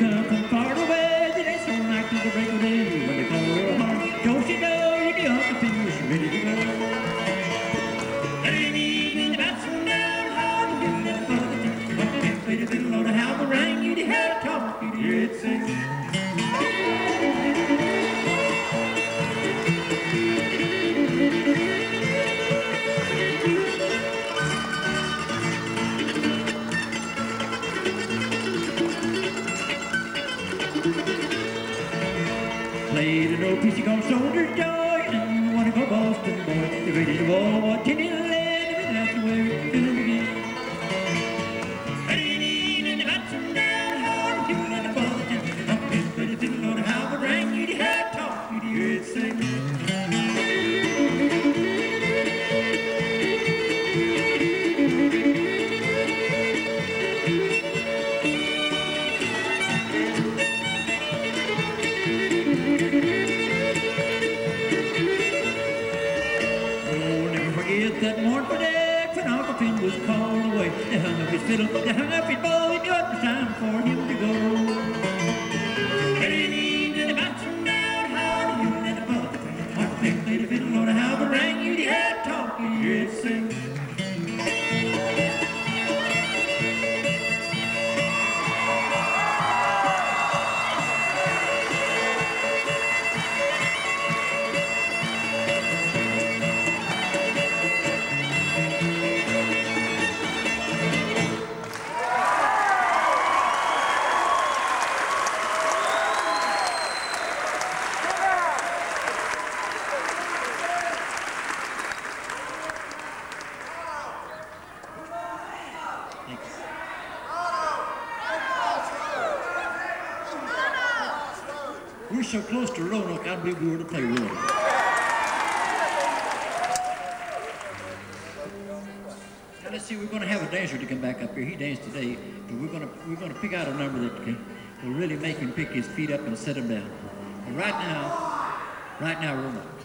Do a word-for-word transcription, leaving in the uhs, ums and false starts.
come from far away. They dance all night till the break of day. When they call her home, don't she know the Uncle Finn was ready to go. Early evening, about sundown, hard to hear that buzz. Uncle Finn played a fiddle on a halberd rang. You'd have to talk, you'd hear it sing. Played an old piece he called Soldier's Joy, and one of our Boston boys. They ready to war, tin in the land, and that's the way we're gonna begin. Early in the bottom down, hard to do in the Boston. Up in pretty fiddle on a halberd rang, you'd have talk, you'd hear it sing. That mournful day when Uncle Finn was called away. They hung up his fiddle, they hung up his bow, they knew it was time for him to go. Early in the bottom down, hard to hear that buzz. Uncle Finn played a fiddle on a halberd rang, you'd have talk, you'd hear it sing. We're so close to Roanoke, I believe we were to play Roanoke. Now let's see, we're going to have a dancer to come back up here. He danced today, but we're going to we're going to pick out a number that can, will really make him pick his feet up and set him down. And right now, right now, Roanoke.